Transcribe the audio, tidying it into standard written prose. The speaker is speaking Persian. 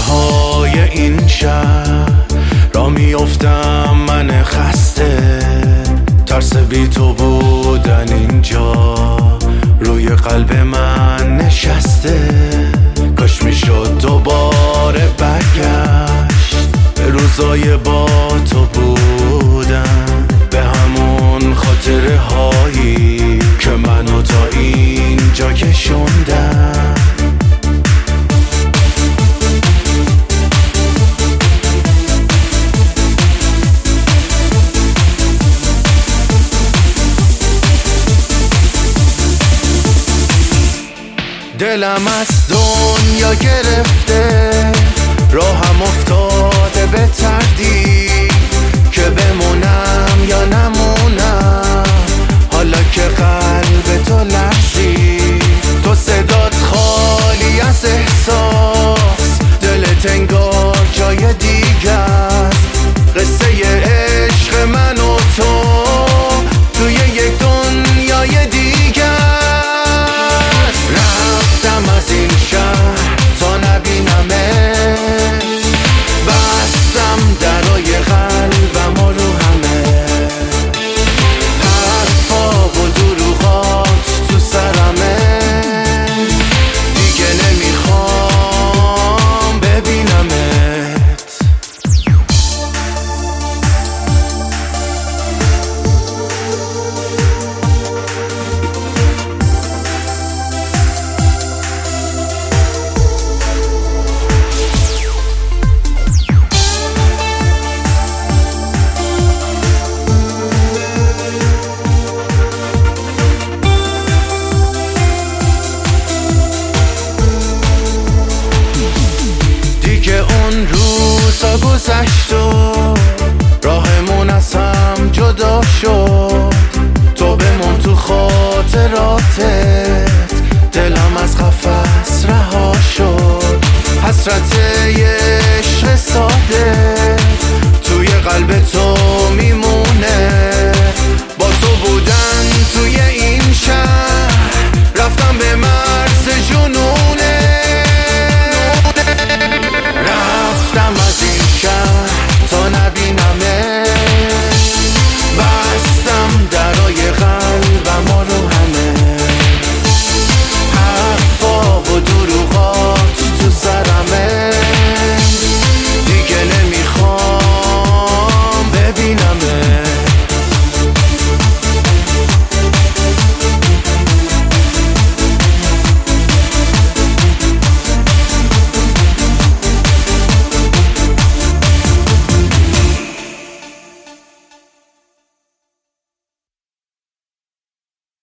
های این شهر را میافتم من خسته، ترس بی تو بودن اینجا روی قلب من نشسته. کاش میشد دوباره برگشت به روزای با تو بودن، به همون خاطره هایی که منو تا اینجا کشوندن. دلم از دنیا گرفته، راهم افتاده به تردید که بمونم یا نمونم. حالا که قلب تو لرزید، تو صدات خالی از احساس، دلت انگار جای دیگه است. قصه عشق من و تو توی یک دنیای دیگه است. رفتم از این شهر تا نبینمت، بستم درای قلبم و رو همه حرفا و دروغات تو سرمه. دیگه نمیخوام ببینمت. اون روزا گذشت و راهمون از هم جدا شد. تو بمون تو خاطراتت، دلم از قفس رها شد. حسرت یه عشق ساده توی قلب تو میمونه. با تو بودن توی این شهر رفتم به من